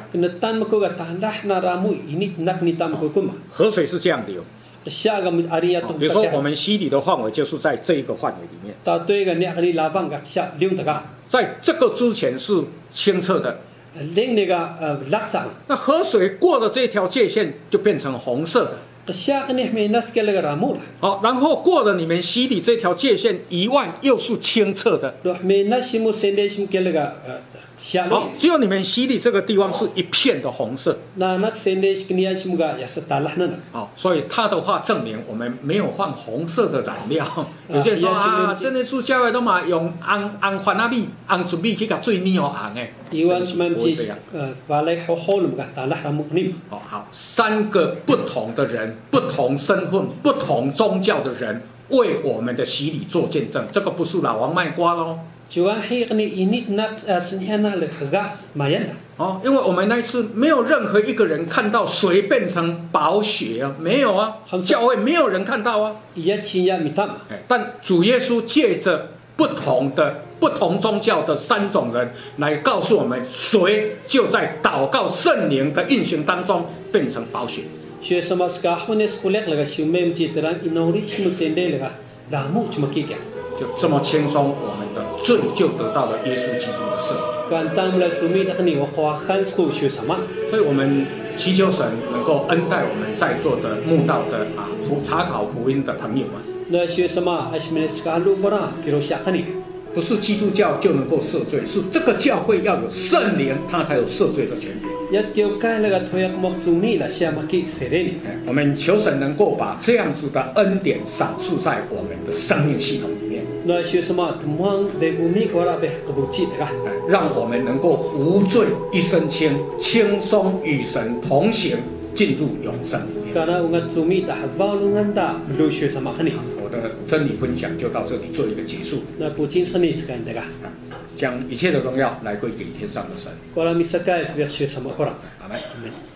河水是这样流。比如说我们洗礼的范围就是在这一个范围里面。在这个之前是清澈的。 那河水过了这条界限，就变成红色的。好，然后过了你们洗礼这条界限以外，又是清澈的。好，只有你们洗礼这个地方是一片的红色。好，所以他的话证明我们没有放红色的染料。有些人说啊，真的是教会都嘛用红红番仔米、红竹米去甲水染红的。不会这样。哦，好，三个不同的人、不同身份、不同宗教的人为我们的洗礼做见证，这个不是老王卖瓜喽。 哦，因为我们那一次没有任何一个人看到水变成宝血啊，没有啊，教会没有人看到啊。但主耶稣借着不同的、不同宗教的三种人来告诉我们，水就在祷告圣灵的运行当中变成宝血。就这么轻松，我们的罪就得到了耶稣基督的赦免。 kan tam la zumi da ni wa kwa khan sku shu sama 所以我们祈求神能够恩待我们在座的慕道的啊福查考福音的朋友们。 na shu sama ashmene skalu bora kiro sha khani 不是基督教就能够赦罪，是这个教会要有圣灵，他才有赦罪的权柄。 ya tio kai la ga thoyak mok zumi la sha ma ki sereni 我们求神能够把这样子的恩典赏赐在我们的生命系统里面， na shu sama tumang de bumi kora be kabuchi da 让我们能够无罪一身轻，轻松与神同行，进入永生里面。 kana unga zumi da havalungan da lu shu sama khani 我的真理分享就到这里做一个结束， na putin sani skan da 将一切的荣耀来归给天上的神。 kora misakai sbek shu sama kora 阿门。 amen